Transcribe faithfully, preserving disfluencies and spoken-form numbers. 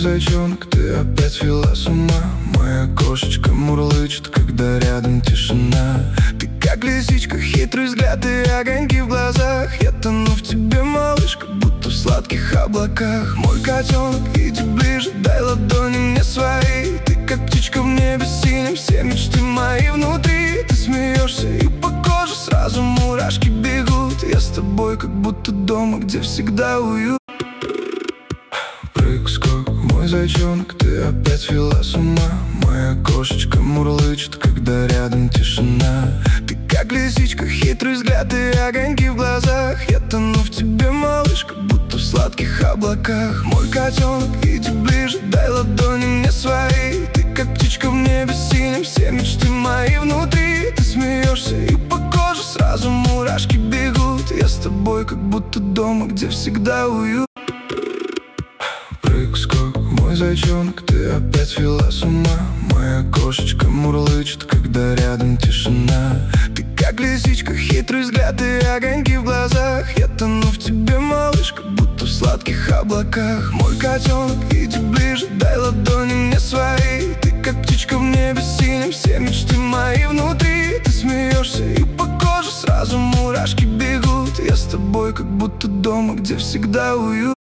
зайчонок, ты опять свела с ума. Моя кошечка мурлычет, когда рядом тишина. Ты как лисичка, хитрый взгляд и огоньки в глазах. Я тону в тебе, малыш, как будто в сладких облаках. Мой котенок, иди ближе, дай ладони мне свои. Ты как птичка в небе синем, все мечты мои внутри. Ты смеешься, и по коже сразу мурашки бегут. Я с тобой, как будто дома, где всегда уют. Прыг-скок, мой зайчонок, ты опять свела с ума. Моя кошечка мурлычет, когда рядом тишина. Ты как лисичка, хитрый взгляд и огоньки в глазах. Я тону в тебе, малыш, как будто в сладких облаках. Мой котенок, иди ближе, дай ладони мне свои. Ты как птичка в небе синем, все мечты мои внутри. Ты смеешься, и по коже сразу мурашки бегут. Я с тобой, как будто дома, где всегда уют. Прыг-скок, мой зайчонок, ты опять свела с ума. Моя кошечка мурлычет, когда рядом тишина. Ты как лисичка, хитрый взгляд и огоньки в глазах. Я тону в тебе, малыш, как будто в сладких облаках. Мой котенок, иди ближе, дай ладони мне свои. Ты как птичка в небе синем, все мечты мои внутри. Ты смеешься, и по коже сразу мурашки бегут. Я с тобой, как будто дома, где всегда уют.